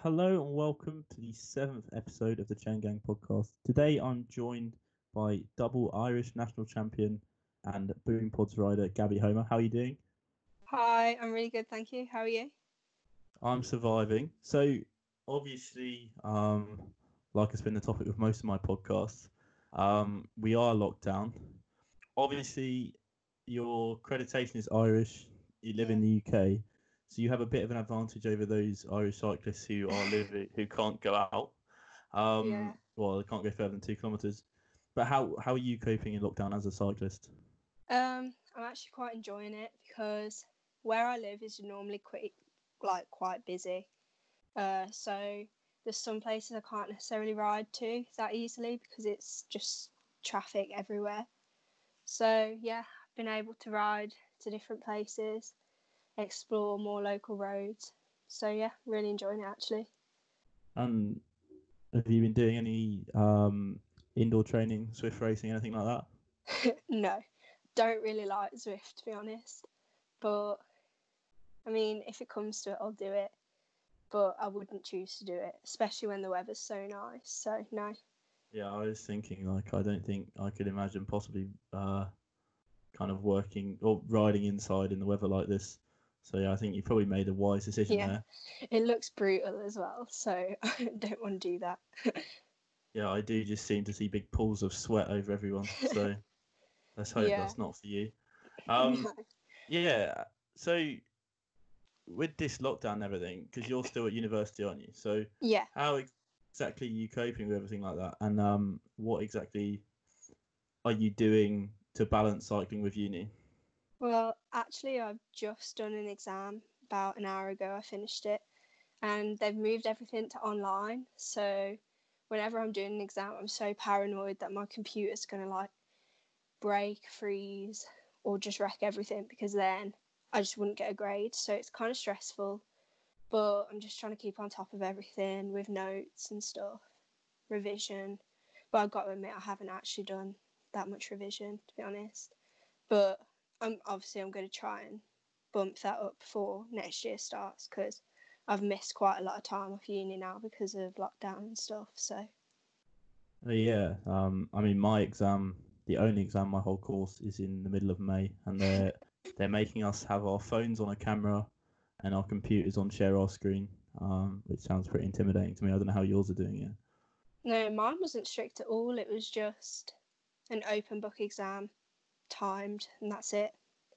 Hello and welcome to the 7th episode of the Chain Gang podcast. Today I'm joined by double Irish national champion and Boom Pods rider Gabby Homer. How are you doing? Hi, I'm really good, thank you. How are you? I'm surviving. So obviously, like it's been the topic of most of my podcasts, we are locked down. Obviously, your accreditation is Irish. You live in the UK. So you have a bit of an advantage over those Irish cyclists who are who can't go out. Well, they can't go further than 2 kilometres. But how are you coping in lockdown as a cyclist? I'm actually quite enjoying it because where I live is normally quite busy. So there's some places I can't necessarily ride to that easily because it's just traffic everywhere. So yeah, I've been able to ride to different places, explore more local roads. So yeah, really enjoying it actually. And have you been doing any indoor training, Swift racing, anything like that? No, don't really like Zwift to be honest. But I mean, if it comes to it, I'll do it. But I wouldn't choose to do it, especially when the weather's so nice. So no. Yeah, I was thinking I don't think I could imagine possibly kind of working or riding inside in the weather like this. So yeah, I think you probably made a wise decision there. It looks brutal as well, so I don't want to do that. Yeah, I do just seem to see big pools of sweat over everyone. So let's hope that's not for you. No. Yeah, so with this lockdown and everything, because you're still at university, aren't you? So Yeah. how exactly are you coping with everything like that? And what exactly are you doing to balance cycling with uni? Well, actually, I've just done an exam about an hour ago. I finished it, and they've moved everything to online. So whenever I'm doing an exam, I'm so paranoid that my computer's going to like break, freeze, or just wreck everything because then I just wouldn't get a grade. So it's kind of stressful, but I'm just trying to keep on top of everything with notes and stuff, revision. But I've got to admit, I haven't actually done that much revision, to be honest. But I'm going to try and bump that up before next year starts because I've missed quite a lot of time off uni now because of lockdown and stuff. So Yeah, I mean, my exam, the only exam my whole course is in the middle of May, and they're making us have our phones on a camera and our computers on share our screen, which sounds pretty intimidating to me. I don't know how yours are doing it. no, mine wasn't strict at all. It was just an open book exam, timed, and that's it.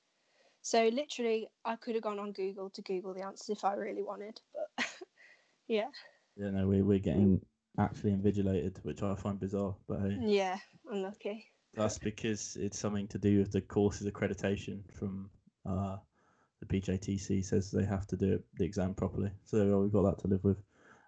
So literally, I could have gone on Google to Google the answers if I really wanted, but yeah. Yeah, no, we're getting actually invigilated, which I find bizarre, but hey. Yeah, unlucky. That's because it's something to do with the course's accreditation from the BJTC says they have to do the exam properly. So we've got that to live with.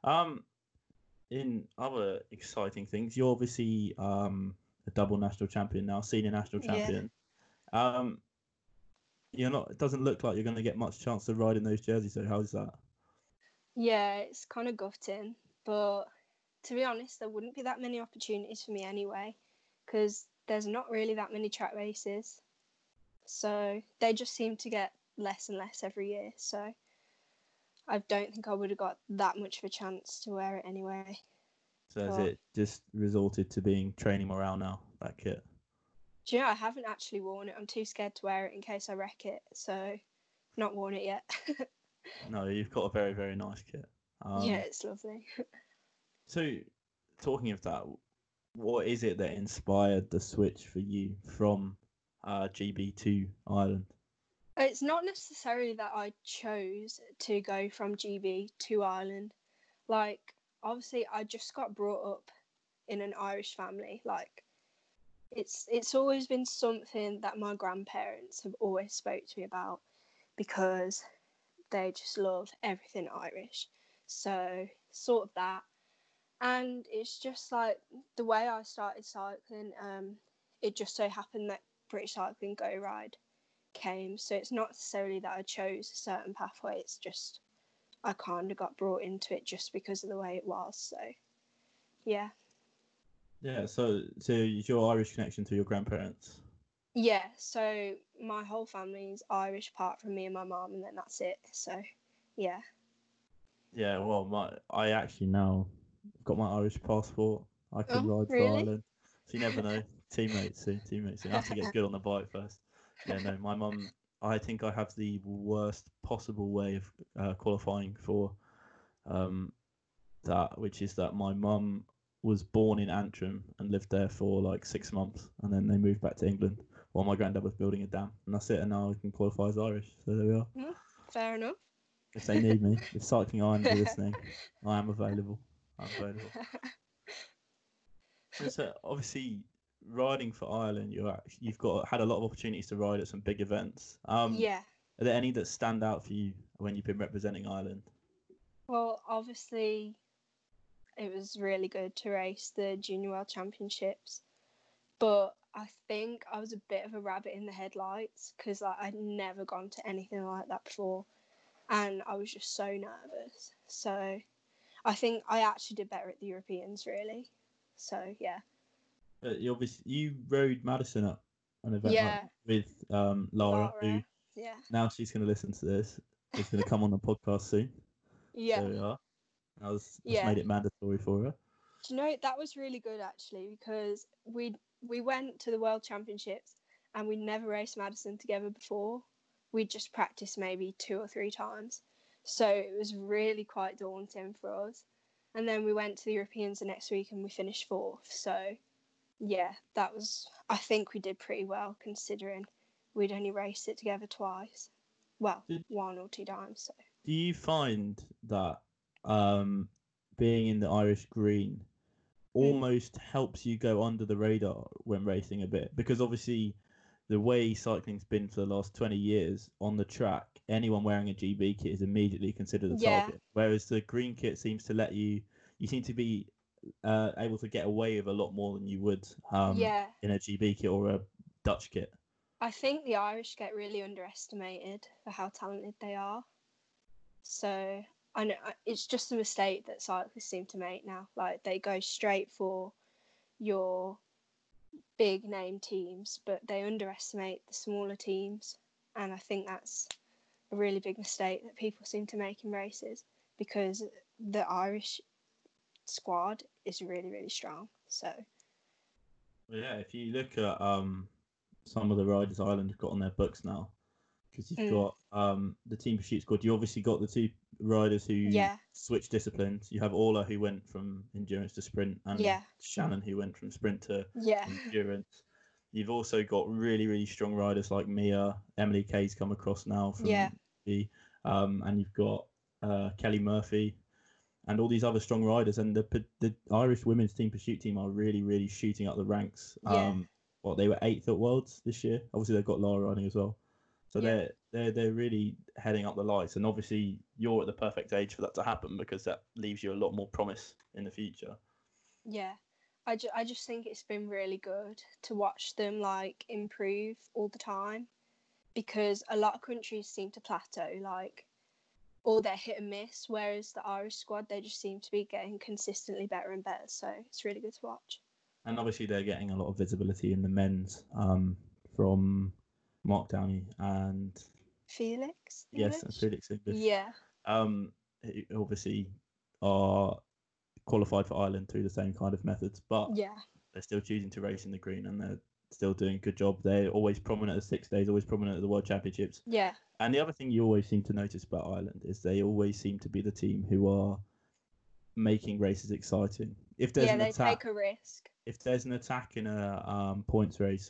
In other exciting things, you're obviously a double national champion now, senior national champion. Yeah. You're not. It doesn't look like you're going to get much chance to ride in those jerseys. So how's that? Yeah, it's kind of gutting, but to be honest, there wouldn't be that many opportunities for me anyway, because there's not really that many track races. So they just seem to get less and less every year. So I don't think I would have got that much of a chance to wear it anyway. So has it just resorted to being training morale now, that kit? Do you know, I haven't actually worn it. I'm too scared to wear it in case I wreck it. So not worn it yet. No, you've got a very, very nice kit. Yeah, it's lovely. So talking of that, what is it that inspired the switch for you from GB to Ireland? It's not necessarily that I chose to go from GB to Ireland. Like, obviously, I just got brought up in an Irish family. Like, it's always been something that my grandparents have always spoke to me about because they just love everything Irish. So, sort of that. And it's just like the way I started cycling, it just so happened that British Cycling Go Ride came. So it's not necessarily that I chose a certain pathway. It's just I kind of got brought into it just because of the way it was. So, yeah. Yeah, so is your Irish connection to your grandparents? Yeah, so my whole family's Irish apart from me and my mum, and then that's it. So, yeah. Yeah, well, I actually now got my Irish passport. I can Oh, ride for really? Ireland. So you never know. Teammates soon, teammates soon. I have to get good on the bike first. Yeah, no, my mum. I think I have the worst possible way of qualifying for um, that, which is that my mum was born in Antrim and lived there for like 6 months, and then they moved back to England while my granddad was building a dam, and that's it. And now I can qualify as Irish. So there we are. Mm, fair enough. If they need me, if Cycling Ireland are listening, I am available. I'm available. And so obviously, riding for Ireland, you've got had a lot of opportunities to ride at some big events. Yeah. Are there any that stand out for you when you've been representing Ireland? Well, obviously, it was really good to race the Junior World Championships, but I think I was a bit of a rabbit in the headlights because like, I'd never gone to anything like that before, and I was just so nervous. So I think I actually did better at the Europeans, really. So yeah. You rode Madison at an event like Yeah, with Lara, who Lara. Yeah. now she's going to listen to this. Is going to come on the podcast soon. So Yeah. we are. That's Yeah. made it mandatory for her. Do you know that was really good actually because we went to the World Championships and we never raced Madison together before. We just practiced maybe 2 or 3 times, so it was really quite daunting for us. And then we went to the Europeans the next week and we finished fourth. So yeah, that was. I think we did pretty well considering we'd only raced it together twice. Well, Did 1 or 2 times. So Do you find that um, being in the Irish green mm. almost helps you go under the radar when racing a bit? Because obviously, the way cycling's been for the last 20 years on the track, anyone wearing a GB kit is immediately considered a Yeah, target. Whereas the green kit seems to you seem to be able to get away with a lot more than you would yeah. in a GB kit or a Dutch kit. I think the Irish get really underestimated for how talented they are. So I know it's just a mistake that cyclists seem to make now. Like they go straight for your big name teams, but they underestimate the smaller teams. And I think that's a really big mistake that people seem to make in races because the Irish squad is really, really strong. So Well, yeah, if you look at some of the riders Ireland have got on their books now, because you've mm, got the team pursuit squad. You obviously got the two riders who yeah, switched disciplines. You have Orla who went from endurance to sprint, and yeah, Shannon who went from sprint to yeah, endurance. You've also got really, really strong riders like Mia, Emily Kay's come across now yeah, from the, and you've got Kelly Murphy and all these other strong riders. And the Irish women's team pursuit team are really, really shooting up the ranks. yeah, They were eighth at Worlds this year. Obviously, they've got Lara riding as well. So yeah, they're really heading up the lights, and obviously you're at the perfect age for that to happen because that leaves you a lot more promise in the future. yeah. I just think it's been really good to watch them like improve all the time because a lot of countries seem to plateau, like, or they're hit and miss, whereas the Irish squad, they just seem to be getting consistently better and better. So it's really good to watch. And obviously they're getting a lot of visibility in the men's from Mark Downey and Felix yes, and English? Felix English. Yeah, Who obviously are qualified for Ireland through the same kind of methods, but yeah, they're still choosing to race in the green and they're still doing a good job. They're always prominent at 6 days, always prominent at the World Championships. yeah. And the other thing you always seem to notice about Ireland is they always seem to be the team who are making races exciting. Yeah, they take a risk. If there's an attack in a points race,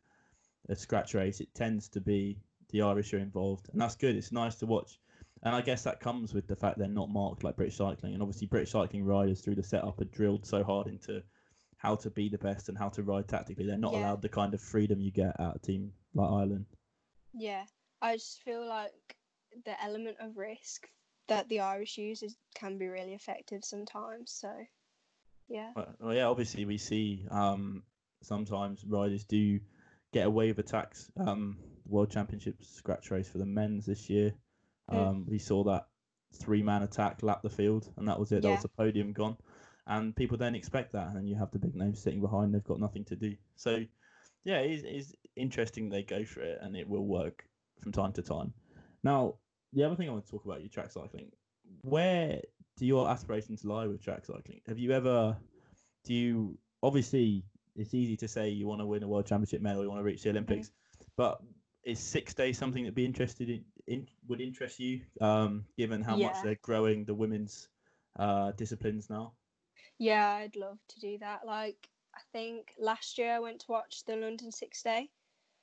a scratch race, it tends to be the Irish are involved, and that's good. It's nice to watch, and I guess that comes with the fact they're not marked like British cycling, and obviously British cycling riders through the setup are drilled so hard into how to be the best and how to ride tactically. They're not Yeah, allowed the kind of freedom you get at a team like Ireland. yeah. I just feel like the element of risk that the Irish use can be really effective sometimes. So, yeah. Well, yeah, obviously we see sometimes riders do get away with attacks. World Championships scratch race for the men's this year. Mm, We saw that 3-man attack lap the field, and that was it. That was yeah, the podium gone, and people don't expect that. And then you have the big names sitting behind; they've got nothing to do. So, yeah, it's interesting they go for it, and it will work from time to time. Now, the other thing I want to talk about your track cycling. where do your aspirations lie with track cycling? Have you ever? Do you obviously? It's easy to say you want to win a world championship medal, you want to reach the Mm. Olympics, but is 6 days something that'd be interested in would interest you? Given how much Yeah. they're growing the women's disciplines now. Yeah, I'd love to do that. Like, I think last year I went to watch the London 6 Day,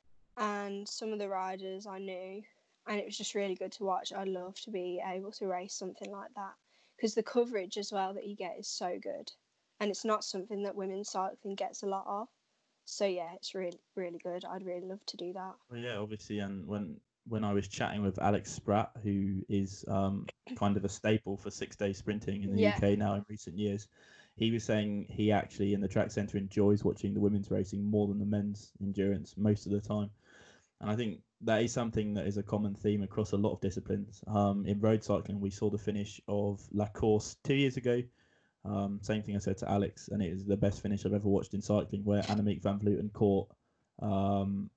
and some of the riders I knew, and it was just really good to watch. I'd love to be able to race something like that because the coverage as well that you get is so good, and it's not something that women's cycling gets a lot of. So yeah, it's really really good. I'd really love to do that. Well, yeah, obviously, and when I was chatting with Alex Spratt, who is kind of a staple for 6 day sprinting in the Yeah, UK now in recent years, he was saying he actually in the track centre enjoys watching the women's racing more than the men's endurance most of the time. And I think that is something that is a common theme across a lot of disciplines. In road cycling, we saw the finish of La Course 2 years ago. Same thing I said to Alex, and it is the best finish I've ever watched in cycling, where Annemiek van Vleuten caught um,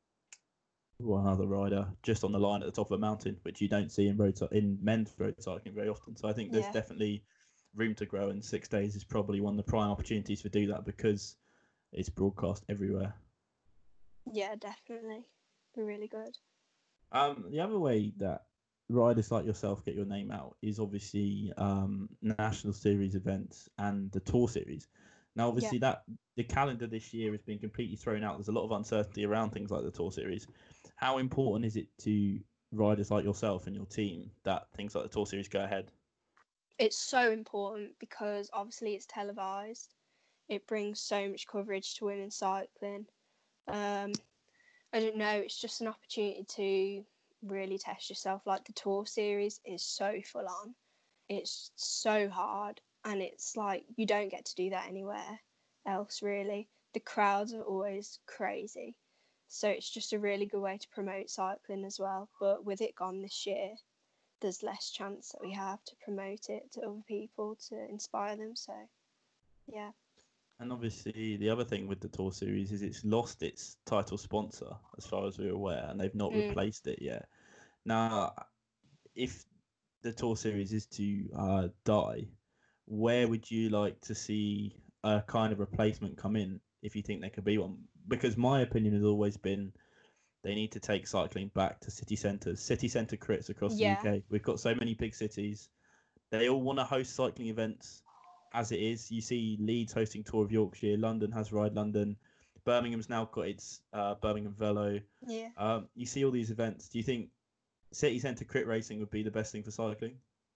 one other rider just on the line at the top of a mountain, which you don't see in men's road cycling very often. So I think there's yeah, definitely room to grow, and 6 days is probably one of the prime opportunities to do that because it's broadcast everywhere. yeah, definitely. Be really good. The other way that riders like yourself get your name out is obviously national series events and the tour series. Now, Yeah. obviously, that the calendar this year has been completely thrown out. There's a lot of uncertainty around things like the tour series. How important is it to riders like yourself and your team that things like the tour series go ahead? It's so important because obviously it's televised. It brings so much coverage to women's cycling. Um, I don't know, it's just an opportunity to really test yourself. Like the tour series is so full on, it's so hard, and it's like you don't get to do that anywhere else, really. The crowds are always crazy, so it's just a really good way to promote cycling as well. But with it gone this year, there's less chance that we have to promote it to other people to inspire them. So, yeah. And obviously, the other thing with the tour series is it's lost its title sponsor, as far as we're aware, and they've not Mm. replaced it yet. Now, if the tour series is to die, where would you like to see a kind of replacement come in if you think there could be one? Because my opinion has always been they need to take cycling back to city centres, city centre crits across the Yeah, UK. We've got so many big cities. They all want to host cycling events as it is. You see Leeds hosting Tour of Yorkshire, London has Ride London, Birmingham's now got its Birmingham Velo. yeah. You see all these events. Do you think city centre crit racing would be the best thing for cycling?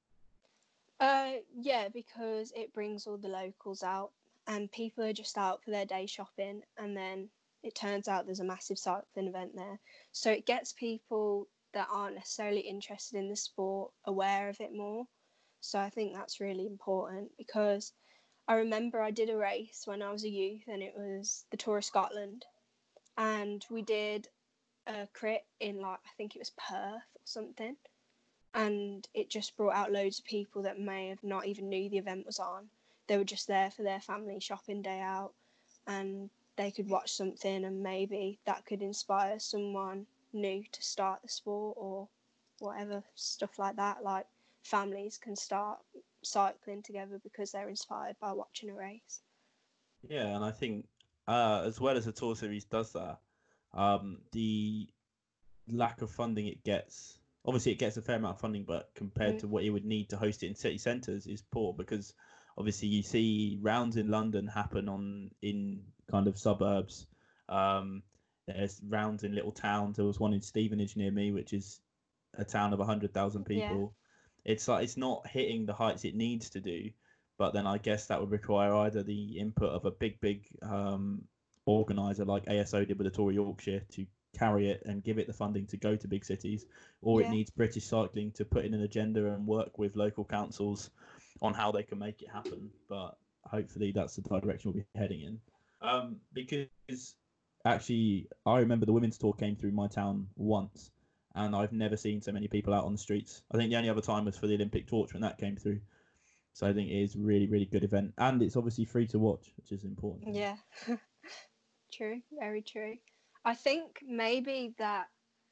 Yeah, because it brings all the locals out and people are just out for their day shopping, and then it turns out there's a massive cycling event there. So it gets people that aren't necessarily interested in the sport aware of it more. So I think that's really important because I remember I did a race when I was a youth and it was the Tour of Scotland, and we did a crit in, like, I think it was Perth or something, and it just brought out loads of people that may have not even knew the event was on. They were just there for their family shopping day out, and they could watch something and maybe that could inspire someone new to start the sport or whatever, stuff like that. Like families can start cycling together because they're inspired by watching a race. Yeah, and I think as well as the tour series does that, the lack of funding it gets, obviously it gets a fair amount of funding, but compared Mm. to what it would need to host it in city centres is poor because obviously you see rounds in London happen on in kind of suburbs. Um, there's rounds in little towns. There was one in Stevenage near me, which is a town of 100,000 Yeah, people. It's like it's not hitting the heights it needs to do, but then I guess that would require either the input of a big organizer like ASO did with the Tour of Yorkshire to carry it and give it the funding to go to big cities, or it yeah, needs British Cycling to put in an agenda and work with local councils on how they can make it happen. But hopefully that's the direction we'll be heading in. Because actually, I remember the women's tour came through my town once, and I've never seen so many people out on the streets. I think the only other time was for the Olympic torch when that came through. So I think it is a really, really good event, and it's obviously free to watch, which is important. yeah. True, very true. I think maybe that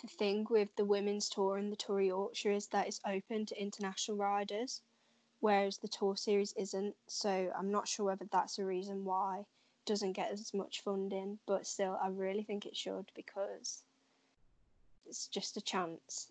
the thing with the women's tour and the Tour of Yorkshire is that it's open to international riders, whereas the Tour Series isn't. So I'm not sure whether that's a reason why it doesn't get as much funding, but still, I really think it should, because it's just a chance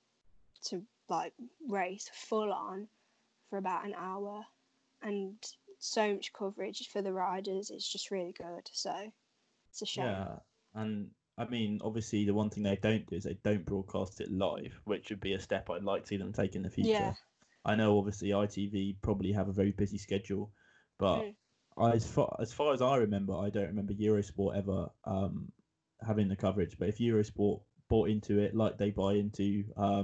to like race full on for about an hour, and so much coverage for the riders. It's just really good. So it's a shame. Yeah, and I mean, obviously, the one thing they don't do is they don't broadcast it live, which would be a step I'd like to see them take in the future. Yeah. I know, obviously, ITV probably have a very busy schedule, but as far as I remember, I don't remember Eurosport ever having the coverage. But if Eurosport bought into it like they buy into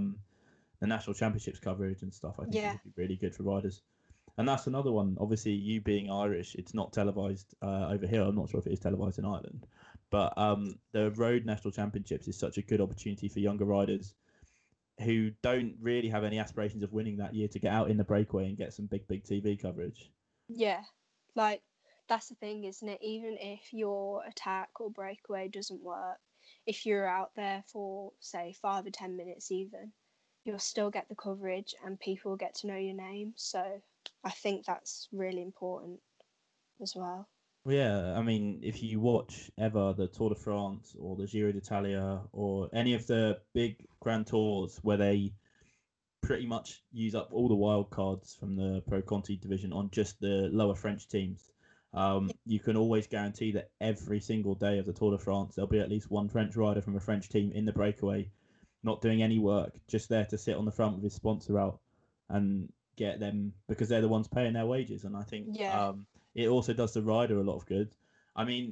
the national championships coverage and stuff, I think it would be really good for riders. And that's another one. Obviously, you being Irish, it's not televised over here. I'm not sure if it is televised in Ireland. But the Road National Championships is such a good opportunity for younger riders who don't really have any aspirations of winning that year to get out in the breakaway and get some big TV coverage. Yeah, like that's the thing, isn't it? Even if your attack or breakaway doesn't work, if you're out there for, say, 5 or 10 minutes even, you'll still get the coverage and people will get to know your name. So I think that's really important as well. Well, yeah, I mean, if you watch ever the Tour de France or the Giro d'Italia or any of the big Grand Tours where they pretty much use up all the wild cards from the Pro Conti division on just the lower French teams, you can always guarantee that every single day of the Tour de France, there'll be at least one French rider from a French team in the breakaway, not doing any work, just there to sit on the front with his sponsor out and get them, because they're the ones paying their wages. And I think it also does the rider a lot of good. I mean,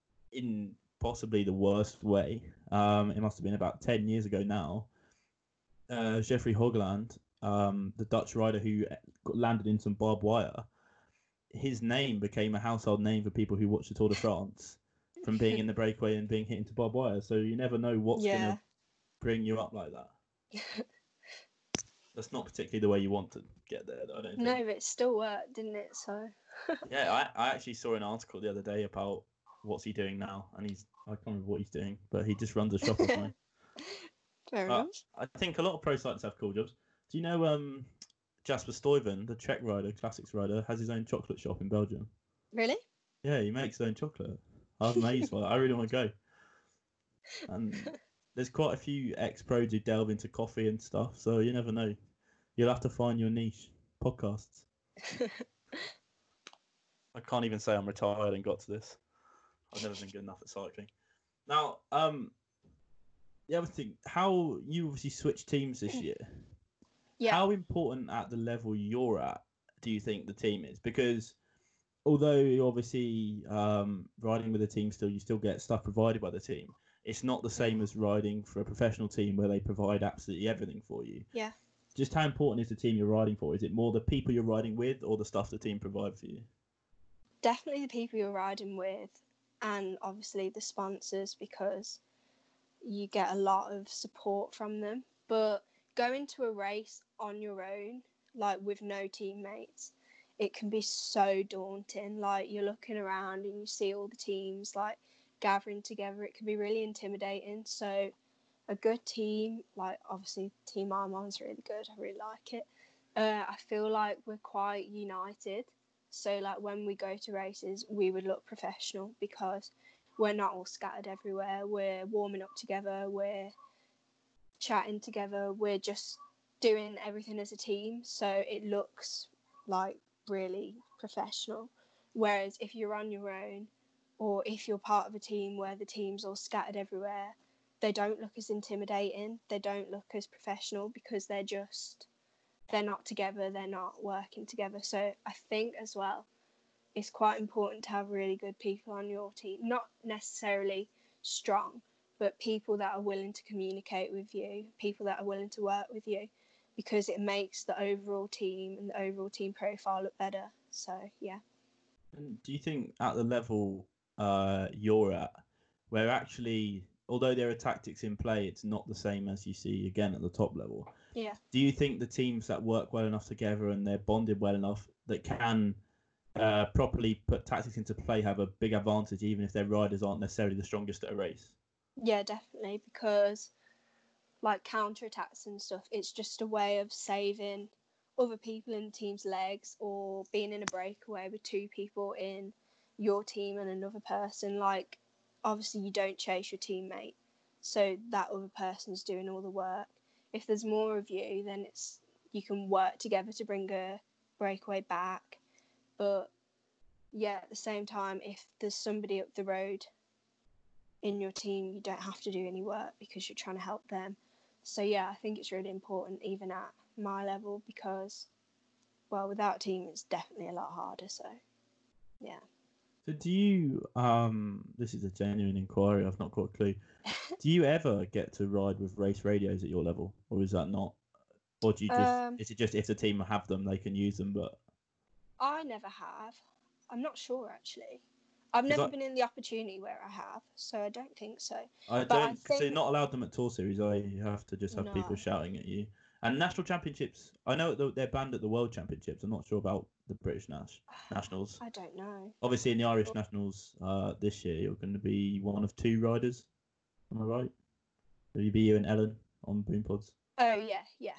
in possibly the worst way, it must have been about 10 years ago now, Jeffrey Hoogland, the Dutch rider who landed in some barbed wire, his name became a household name for people who watch the Tour de France from being in the breakaway and being hit into barbed wire. So you never know what's going to bring you up like that. That's not particularly the way you want to get there, though, I don't think. No, but it still worked, didn't it? So. Yeah, I actually saw an article the other day about what's he doing now, and I can't remember what he's doing, but he just runs a shop or something. Fair enough. I think a lot of pro cyclists have cool jobs. Do you know Jasper Stuyven, the Trek rider, classics rider, has his own chocolate shop in Belgium? Really? Yeah, he makes his own chocolate. I'm amazed by that. I really want to go. And there's quite a few ex-pros who delve into coffee and stuff, so you never know. You'll have to find your niche. Podcasts. I can't even say I'm retired and got to this. I've never been good enough at cycling. Now, the other thing, how you obviously switched teams this year. Yeah. How important at the level you're at do you think the team is? Because although you're obviously riding with a team still, you still get stuff provided by the team. It's not the same as riding for a professional team where they provide absolutely everything for you. Yeah. Just how important is the team you're riding for? Is it more the people you're riding with or the stuff the team provide for you? Definitely the people you're riding with, and obviously the sponsors, because you get a lot of support from them. But going to a race on your own, like with no teammates, it can be so daunting. Like you're looking around and you see all the teams like gathering together. It can be really intimidating. So a good team, like obviously Team Armand's really good. I really like it. I feel like we're quite united. So like when we go to races, we would look professional because we're not all scattered everywhere. We're warming up together. We're chatting together. We're just doing everything as a team. So it looks like really professional. Whereas if you're on your own, or if you're part of a team where the team's all scattered everywhere, they don't look as intimidating. They don't look as professional because they're not together. They're not working together. So I think as well, it's quite important to have really good people on your team. Not necessarily strong, but people that are willing to communicate with you, people that are willing to work with you, because it makes the overall team and the overall team profile look better. So, yeah. And do you think at the level you're at, where actually, although there are tactics in play, it's not the same as you see again at the top level? Yeah. Do you think the teams that work well enough together and they're bonded well enough that can properly put tactics into play have a big advantage, even if their riders aren't necessarily the strongest at a race? Yeah, definitely, because like counter-attacks and stuff, it's just a way of saving other people in the team's legs, or being in a breakaway with two people in your team and another person. Like, obviously you don't chase your teammate, so that other person's doing all the work. If there's more of you, then you can work together to bring a breakaway back. But yeah, at the same time, if there's somebody up the road in your team, you don't have to do any work because you're trying to help them. So yeah, I think it's really important even at my level, because, well, without a team it's definitely a lot harder. So yeah. So do you, this is a genuine inquiry, I've not got a clue. Do you ever get to ride with race radios at your level, or is that not? Or do you just, is it just if the team have them, they can use them, but? I never have. I'm not sure, actually. I've never been in the opportunity where I have, so I don't think so. I don't, because they're not allowed them at Tour Series. You have to just have people shouting at you. And national championships, I know they're banned at the World Championships. I'm not sure about the British Nationals. I don't know. Obviously, in the Irish Nationals this year, you're going to be one of two riders. Am I right? Will you be you and Ellen on Boom Pods? Oh, yeah.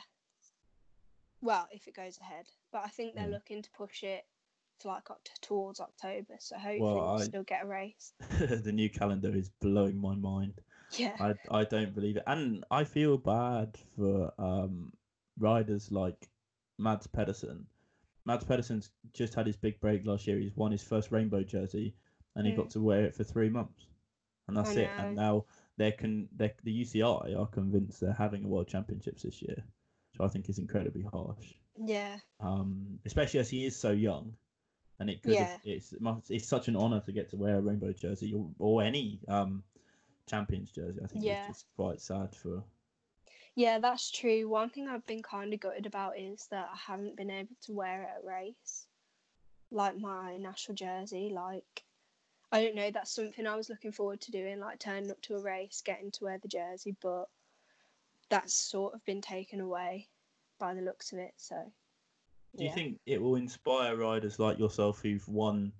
Well, if it goes ahead. But I think they're looking to push it to like towards October, so hopefully we'll still get a race. The new calendar is blowing my mind. Yeah. I don't believe it. And I feel bad for riders like Mads Pedersen. Mads Pedersen's just had his big break last year. He's won his first rainbow jersey, and he got to wear it for 3 months, and that's it. And now the UCI are convinced they're having a World Championships this year, which I think is incredibly harsh. Yeah. Especially as he is so young, and it could it's such an honour to get to wear a rainbow jersey or any Champions jersey. I think it's just quite sad for. Yeah, that's true. One thing I've been kind of gutted about is that I haven't been able to wear it at a race, like my national jersey. Like, I don't know, that's something I was looking forward to doing, like turning up to a race, getting to wear the jersey, but that's sort of been taken away by the looks of it. So, do you think it will inspire riders like yourself who've won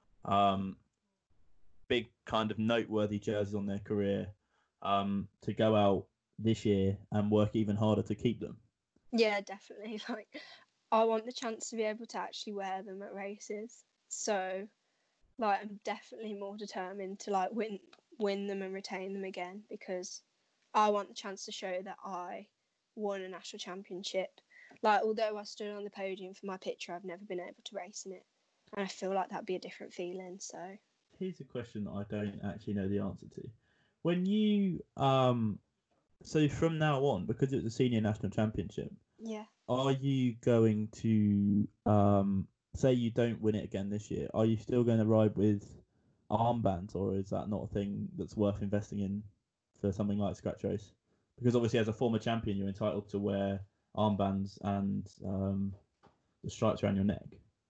big kind of noteworthy jerseys on their career to go out this year and work even harder to keep them? Yeah, definitely. Like, I want the chance to be able to actually wear them at races. So, like, I'm definitely more determined to like win them and retain them again, because I want the chance to show that I won a national championship. Like, although I stood on the podium for my picture, I've never been able to race in it, and I feel like that'd be a different feeling. So here's a question that I don't actually know the answer to. When you so from now on, because it's a senior national championship, are you going to say you don't win it again this year? Are you still going to ride with armbands, or is that not a thing that's worth investing in for something like Scratch Race? Because obviously, as a former champion, you're entitled to wear armbands and the stripes around your neck.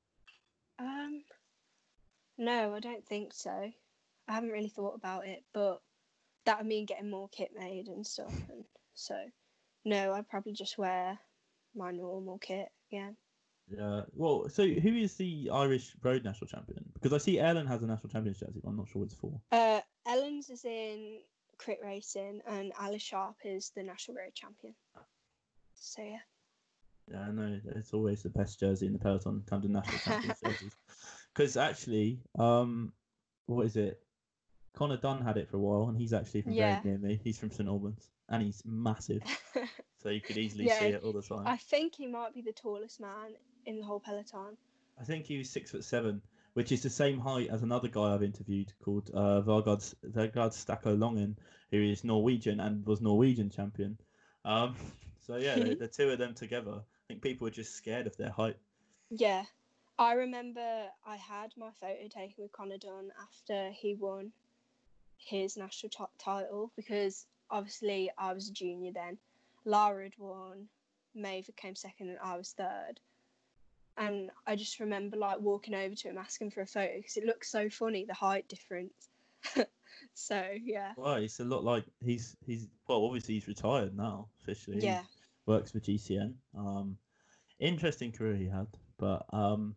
No, I don't think so. I haven't really thought about it, but that would mean getting more kit made and stuff, and so no, I'd probably just wear my normal kit again. Yeah. Well, so who is the Irish road national champion? Because I see Ellen has a national champions jersey, but I'm not sure what it's for. Ellen's is in crit racing, and Alice Sharp is the national road champion. So yeah. Yeah, I know. It's always the best jersey in the peloton in terms of national champions jerseys. Because actually, what is it? Connor Dunn had it for a while, and he's actually from very near me. He's from St Albans, and he's massive. So you could easily see it all the time. I think he might be the tallest man in the whole peloton. I think he was 6'7", which is the same height as another guy I've interviewed called Vegard Stacko Longen, who is Norwegian and was Norwegian champion. So yeah, the two of them together, I think people were just scared of their height. Yeah, I remember I had my photo taken with Connor Dunn after he won his national title, because obviously I was a junior then. Lara had won, Maeve came second, and I was third. And I just remember like walking over to him asking for a photo because it looks so funny, the height difference. So yeah. Well, it's a lot like he's well, obviously he's retired now officially. Yeah. He works for GCN. Interesting career he had, but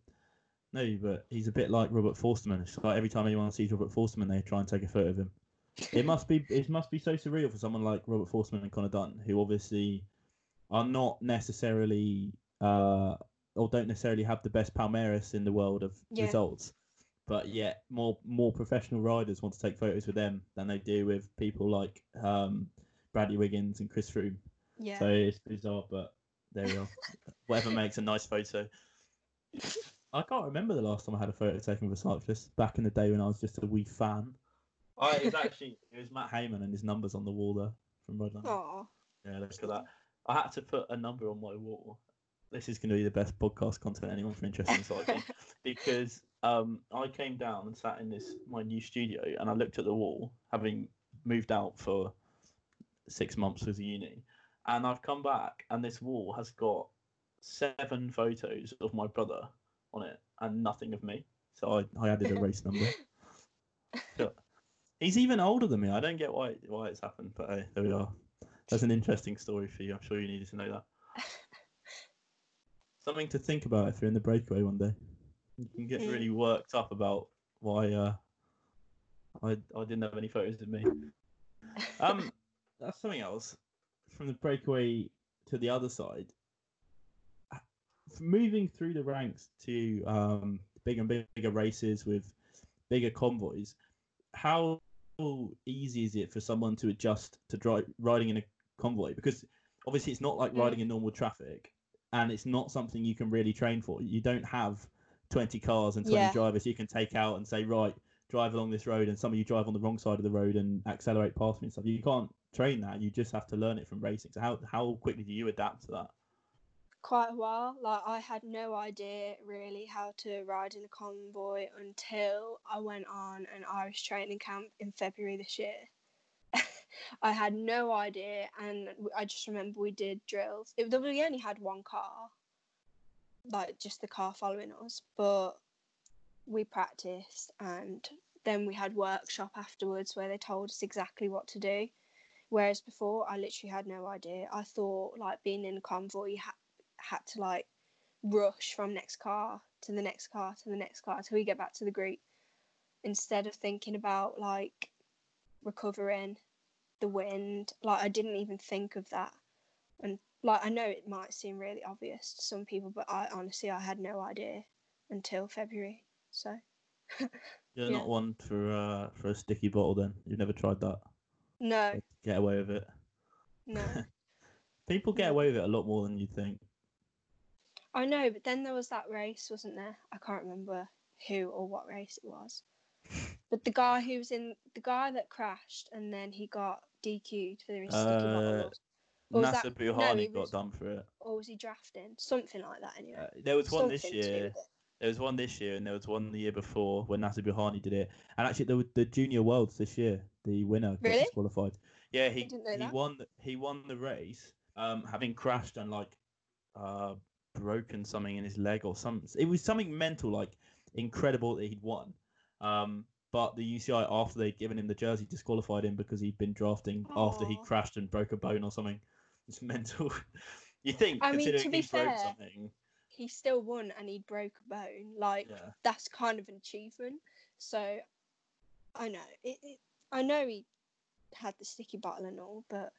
no, but he's a bit like Robert Forsterman. It's like every time anyone sees Robert Forsterman, they try and take a photo of him. It must be so surreal for someone like Robert Forsman and Connor Dunn, who obviously are not necessarily or don't necessarily have the best Palmares in the world of Yeah. results, but yet more professional riders want to take photos with them than they do with people like Bradley Wiggins and Chris Froome. Yeah. So it's bizarre, but there we are. Whatever makes a nice photo. I can't remember the last time I had a photo taken with a cyclist. Back in the day when I was just a wee fan. It was Matt Heyman and his numbers on the wall there from Redline. Oh. Yeah, look at that. I had to put a number on my wall. This is going to be the best podcast content anyone's interested in cycling because I came down and sat in my new studio and I looked at the wall, having moved out for 6 months with the uni, and I've come back and this wall has got 7 photos of my brother on it and nothing of me. So I added a race number. So, he's even older than me. I don't get why it's happened, but hey, there we are. That's an interesting story for you. I'm sure you needed to know that. Something to think about if you're in the breakaway one day. You can get really worked up about why I didn't have any photos of me. That's something else. From the breakaway to the other side, moving through the ranks to bigger and bigger races with bigger convoys, how easy is it for someone to adjust to riding in a convoy? Because obviously it's not like riding in normal traffic, and it's not something you can really train for. You don't have 20 cars and 20 drivers you can take out and say, right, drive along this road, and some of you drive on the wrong side of the road and accelerate past me and stuff. You can't train that. You just have to learn it from racing. So how quickly do you adapt to that? Quite a while. Like, I had no idea really how to ride in a convoy until I went on an Irish training camp in February this year. I had no idea, and I just remember we did drills. We only had one car, like just the car following us, but we practiced, and then we had workshop afterwards where they told us exactly what to do. Whereas before, I literally had no idea. I thought, like, being in a convoy, you had to, like, rush from next car to the next car to the next car till we get back to the group, instead of thinking about, like, recovering the wind. Like, I didn't even think of that. And, like, I know it might seem really obvious to some people, but I had no idea until February. So You're not one for a sticky bottle then? You've never tried that? No. Get away with it? No. People get away with it a lot more than you think. I know, but then there was that race, wasn't there? I can't remember who or what race it was. But the guy that crashed and then he got DQ'd for his sticky bottle. Nasser Buhani got done for it. Or was he drafting? Something like that, anyway. There was one this year. There was one this year, and there was one the year before when Nasser Buhani did it. And actually, there was the Junior Worlds this year. The winner got disqualified. Yeah, he won the race, having crashed and like broken something in his leg or something. It was something mental, like incredible that he'd won. But the UCI, after they'd given him the jersey, disqualified him because he'd been drafting after he crashed and broke a bone or something. It's mental. You think, considering to be fair, broke something, he still won and he broke a bone. Like, that's kind of an achievement. So I know I know he had the sticky bottle and all, but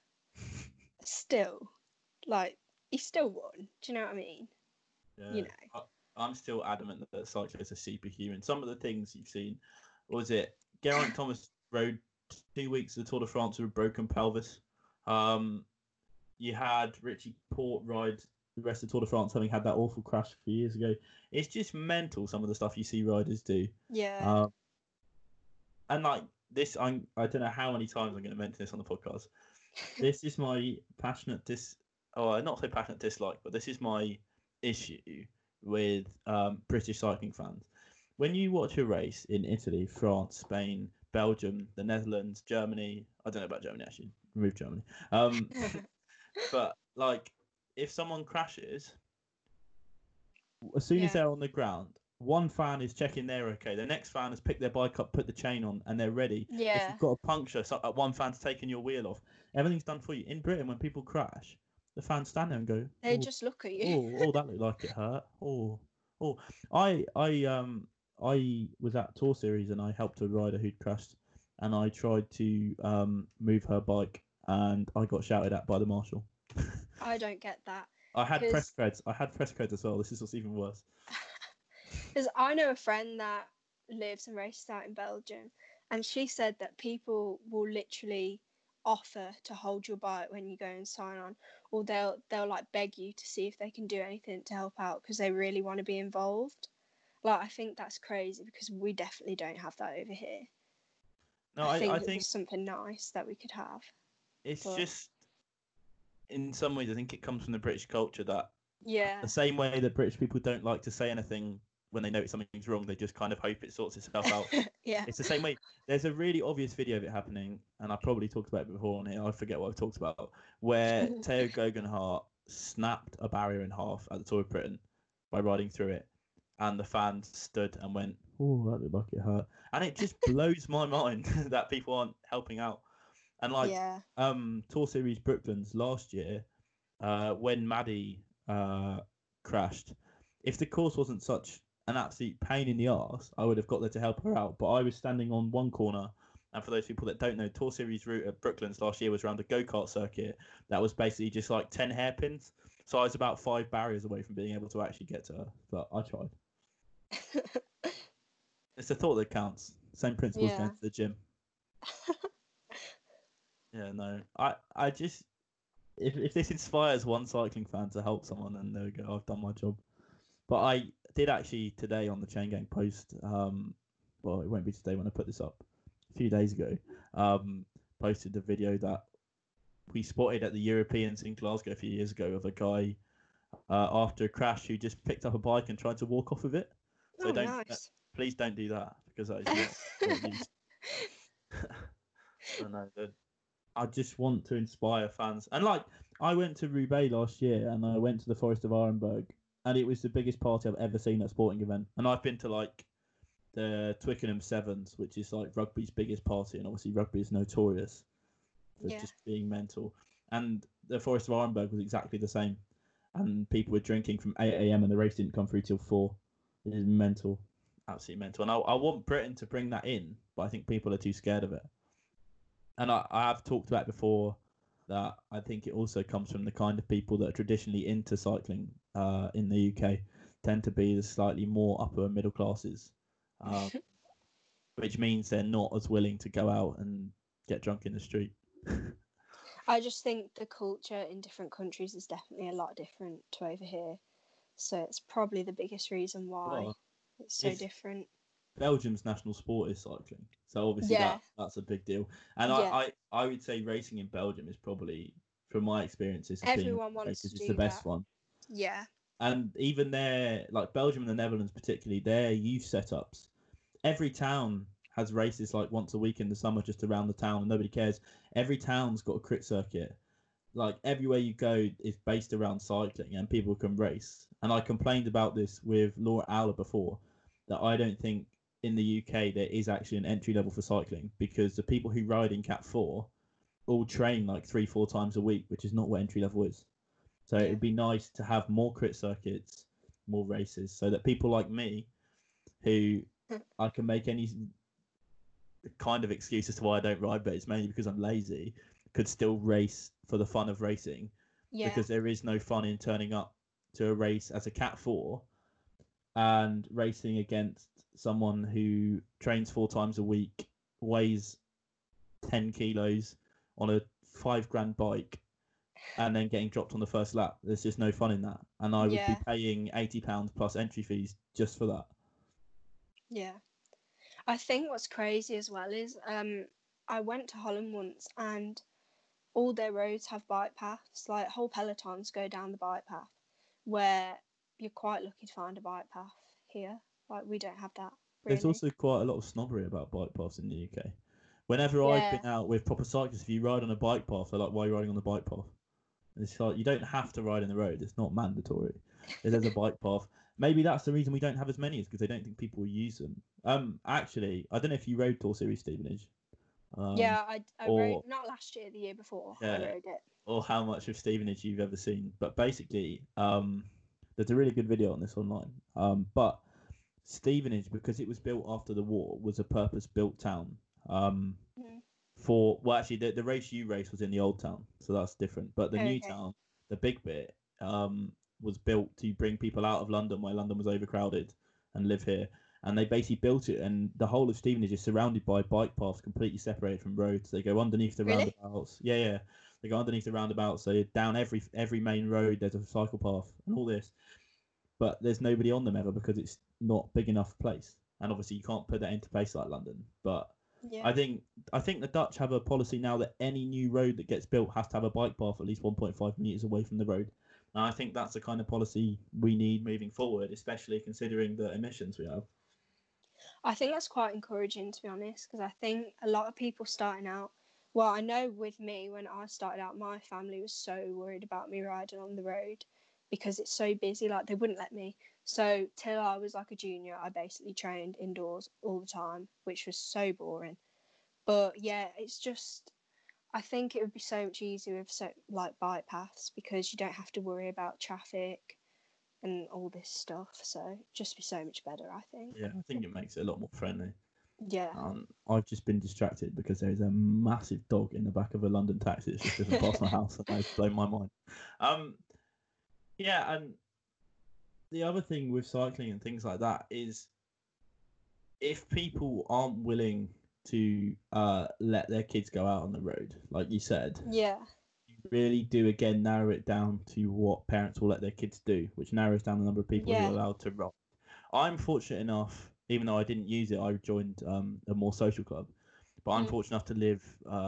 still, like, he still won. Do you know what I mean? Yeah. You know, I'm still adamant that cyclists are superhuman. Some of the things you've seen, was it Geraint Thomas rode 2 weeks of the Tour de France with a broken pelvis. You had Richie Porte ride the rest of Tour de France, having had that awful crash a few years ago. It's just mental, some of the stuff you see riders do. Yeah. And like this, I don't know how many times I'm going to mention this on the podcast. This is my passionate not so passionate dislike, but this is my issue with British cycling fans. When you watch a race in Italy, France, Spain, Belgium, the Netherlands, Germany, I don't know about Germany actually, remove Germany. But like, if someone crashes, as soon as they're on the ground, one fan is checking they're okay. The next fan has picked their bike up, put the chain on, and they're ready. Yeah. If you've got a puncture, one fan's taken your wheel off. Everything's done for you. In Britain, when people crash, the fans stand there and go, they just look at you. Oh, that looked like it hurt. I was at Tour Series and I helped a rider who'd crashed and I tried to move her bike, and I got shouted at by the marshal. I don't get that. I had press 'Cause creds. I had press creds as well. This is what's even worse. Because I know a friend that lives and races out in Belgium, and she said that people will literally offer to hold your bike when you go and sign on, or they'll like beg you to see if they can do anything to help out because they really want to be involved. Like, I think that's crazy because we definitely don't have that over here. No, I think I it think was something nice that we could have. it's But just, in some ways, I think it comes from the British culture that yeah, the same way that British people don't like to say anything when they notice something's wrong, they just kind of hope it sorts itself out. yeah. It's the same way. There's a really obvious video of it happening, and I probably talked about it before on here. I forget what I've talked about, where Theo Guggenhardt snapped a barrier in half at the Tour of Britain by riding through it, and the fans stood and went, "Oh, that looked like it hurt," and it just blows my mind that people aren't helping out. And like, Yeah. Tour Series Brooklands last year, when Maddie crashed, if the course wasn't such an absolute pain in the arse, I would have got there to help her out. But I was standing on one corner, and for those people that don't know, Tour Series route at Brooklands last year was around a go-kart circuit that was basically just like 10 hairpins. So I was about 5 barriers away from being able to actually get to her, but I tried. It's the thought that counts. Same principles Yeah. going to the gym. Yeah, no. I just, if this inspires one cycling fan to help someone, then there we go. I've done my job. But I did actually today on the Chain Gang post. Well, it won't be today when I put this up. A few days ago, posted a video that we spotted at the Europeans in Glasgow a few years ago of a guy after a crash who just picked up a bike and tried to walk off with it. So Nice. please don't do that because that is not what use. I know. I just want to inspire fans. And like, I went to Roubaix last year and I went to the Forest of Arenberg, and it was the biggest party I've ever seen at a sporting event. And I've been to like the Twickenham Sevens, which is like rugby's biggest party, and obviously rugby is notorious for just being mental. And the Forest of Arenberg was exactly the same. And people were drinking from 8 a.m. and the race didn't come through till 4. It is mental. Absolutely mental. And I want Britain to bring that in, but I think people are too scared of it. And I have talked about before that I think it also comes from the kind of people that are traditionally into cycling in the UK tend to be the slightly more upper middle classes, which means they're not as willing to go out and get drunk in the street. I just think the culture in different countries is definitely a lot different to over here. So it's probably the biggest reason why it's so different. Belgium's national sport is cycling, so obviously that's a big deal. And I would say racing in Belgium is probably, from my experiences, everyone wants to it's do the best one. Yeah. And even there, like Belgium and the Netherlands particularly, their youth setups, every town has races like once a week in the summer just around the town, and nobody cares. Every town's got a crit circuit. Like everywhere you go is based around cycling, and people can race. And I complained about this with Laura Auler before, that I don't think in the UK there is actually an entry level for cycling, because the people who ride in Cat 4 all train like 3-4 times a week, which is not what entry level is. So it'd be nice to have more crit circuits, more races, so that people like me, who I can make any kind of excuse as to why I don't ride, but it's mainly because I'm lazy, could still race for the fun of racing. Because there is no fun in turning up to a race as a Cat 4 and racing against someone who trains 4 times a week, weighs 10 kilos on a $5,000 bike, and then getting dropped on the first lap. There's just no fun in that. And I would be paying £80 plus entry fees just for that. Yeah. I think what's crazy as well is I went to Holland once, and all their roads have bike paths. Like whole pelotons go down the bike path, where you're quite lucky to find a bike path here. Like we don't have that. Really. There's also quite a lot of snobbery about bike paths in the UK. Whenever I've been out with proper cyclists, if you ride on a bike path, they're like, "Why are you riding on the bike path?" And it's like, you don't have to ride in the road. It's not mandatory. If there's a bike path, maybe that's the reason we don't have as many, is because they don't think people will use them. Actually, I don't know if you rode Tour Series Stevenage. I rode, not last year, the year before. I rode it. Or how much of Stevenage you've ever seen. But basically, there's a really good video on this online. But Stevenage, because it was built after the war, was a purpose-built town. actually the race you raced was in the old town, so that's different. But the new Okay. town, the big bit, was built to bring people out of London where London was overcrowded and live here. And they basically built it, and the whole of Stevenage is surrounded by bike paths, completely separated from roads. They go underneath the Really? roundabouts. Yeah, yeah. They go underneath the roundabouts. So down every main road, there's a cycle path and all this. But there's nobody on them ever because it's not big enough place. And obviously, you can't put that into place like London. But Yeah. I think the Dutch have a policy now that any new road that gets built has to have a bike path at least 1.5 meters away from the road. And I think that's the kind of policy we need moving forward, especially considering the emissions we have. I think that's quite encouraging, to be honest, because I think a lot of people starting out. Well, I know with me, when I started out, my family was so worried about me riding on the road because it's so busy. Like, they wouldn't let me. So, till I was like a junior, I basically trained indoors all the time, which was so boring. But yeah, it's just, I think it would be so much easier with like bike paths because you don't have to worry about traffic and all this stuff. So, it'd just be so much better, I think. Yeah, I think it makes it a lot more friendly. Yeah. I've just been distracted because there is a massive dog in the back of a London taxi that's just driven past my house, and that's blown my mind. Yeah, and the other thing with cycling and things like that is if people aren't willing to let their kids go out on the road, like you said, Yeah. you really do again narrow it down to what parents will let their kids do, which narrows down the number of people who Yeah. are allowed to ride. I'm fortunate enough, even though I didn't use it, I joined a more social club. But I'm fortunate enough to live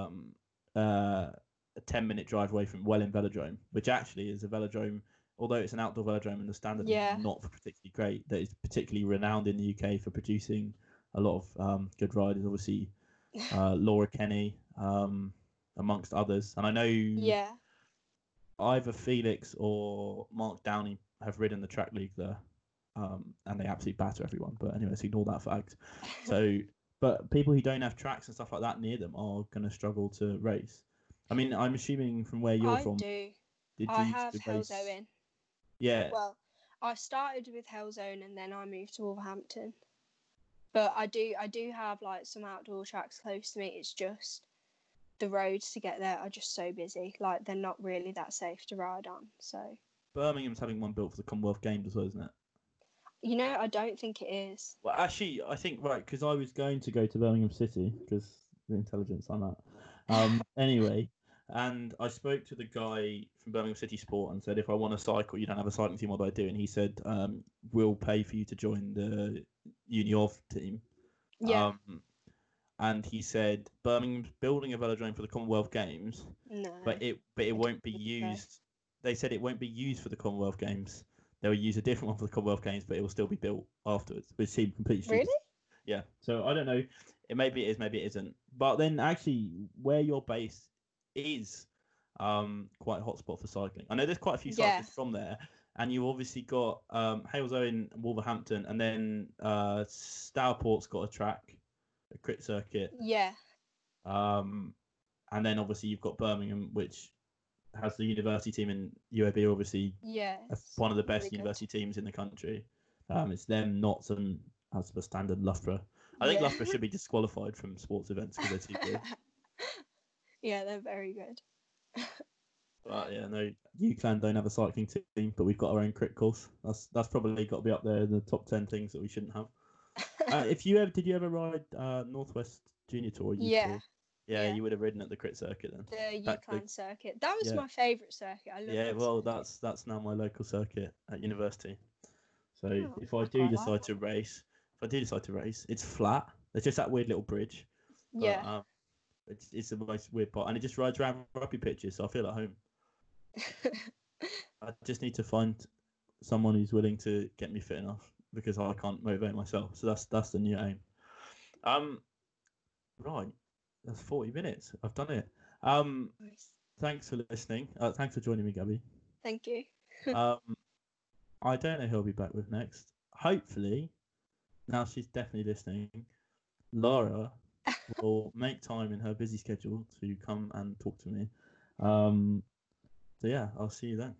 a 10-minute drive away from Welling Velodrome, which actually is a velodrome, although it's an outdoor velodrome and the standard Yeah. is not particularly great, that is particularly renowned in the UK for producing a lot of good riders. Obviously, Laura Kenny, amongst others. And I know Yeah. either Felix or Mark Downey have ridden the track league there. And they absolutely batter everyone. But anyway, let's ignore that fact. So, but people who don't have tracks and stuff like that near them are going to struggle to race. I mean, I'm assuming from where you're I from, do. did I you used have to race? Halesowen. Yeah, Well, I started with Halesowen and then I moved to Wolverhampton. But I do have like some outdoor tracks close to me. It's just the roads to get there are just so busy. Like, they're not really that safe to ride on. So, Birmingham's having one built for the Commonwealth Games as well, isn't it? you know, I don't think it is. Well, actually, I think right because I was going to go to Birmingham City because the intelligence on that. Anyway, and I spoke to the guy from Birmingham City Sport and said, if I want to cycle, you don't have a cycling team, what do I do? And he said, we'll pay for you to join the Uni of team. Yeah. And he said Birmingham's building a velodrome for the Commonwealth Games, No. but it I won't be don't think so. used. They said it won't be used for the Commonwealth Games. They'll use a different one for the Commonwealth Games, but it will still be built afterwards, which seemed completely stupid. Really? Yeah. So I don't know. Maybe it is, maybe it isn't. But then actually, where you're based is quite a hotspot for cycling. I know there's quite a few Yeah. cyclists from there, and you obviously got Halesowen and Wolverhampton, and then Stourport's got a track, a crit circuit. Yeah. And then obviously you've got Birmingham, which has the university team, and UAB are obviously Yeah. one of the best really good. university teams in the country. It's them, Notts, and as per standard, Loughborough. I think Yeah. Loughborough should be disqualified from sports events because they're too good. Yeah, they're very good. But yeah, no, UCLan don't have a cycling team, but we've got our own crit course. That's probably got to be up there in the top 10 things that we shouldn't have. Did you ever ride Northwest Junior Tour? Or Youth Yeah. Tour? Yeah, you would have ridden at the crit circuit then. The UCLan circuit. That was yeah. my favourite circuit. I love Yeah, that well, circuit. that's now my local circuit at university. So Oh, if I I do quite decide like to race, it's flat. There's just that weird little bridge, but Yeah. it's the most weird part, and it just rides around rugby pitches, so I feel at home. I just need to find someone who's willing to get me fit enough because I can't motivate myself. So that's the new aim. Right, that's 40 minutes. I've done it. Nice. Thanks for listening. Thanks for joining me, Gabby. Thank you. I don't know who I'll be back with next. Hopefully, now she's definitely listening, Laura will make time in her busy schedule to come and talk to me. So yeah, I'll see you then.